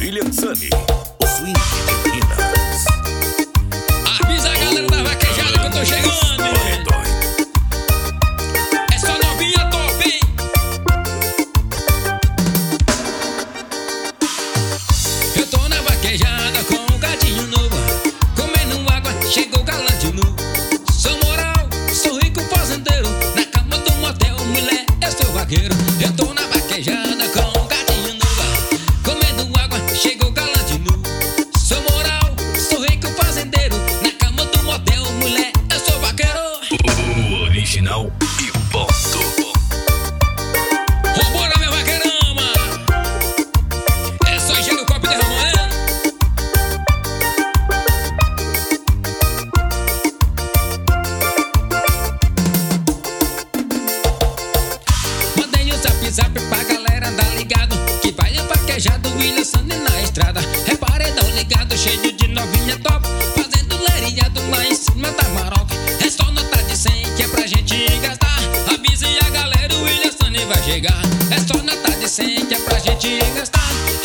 William Sunny, o swing de Minas. Avisa a galera da vaquejada que eu tô chegando. É só novinha top, hein? Eu tô na vaquejada com um gatinho novo, comendo água, chegou galante nu. Sou moral, sou rico fazendeiro, na cama do motel, mulher, eu sou vaqueiro. Eu tô na vaquejada com um gatinho novo, comendo água, chegou galante nu. Sou moral, sou rico fazendeiro, na cama do motel, mulher, eu sou vaqueiro. O original e ponto. Vambora, meu vaqueirama! É só encher o copo e derramar, né? Mandei o zap pra galera andar ligado, que vai o vaquejado William Sunny na estrada. É paredão ligado, cheio de novinha top, fazendo leriado lá em cima da maroca. É só nota de 100 que é pra gente gastar. Avise a galera, o William Sunny vai chegar. É só nota de 100 que é pra gente gastar.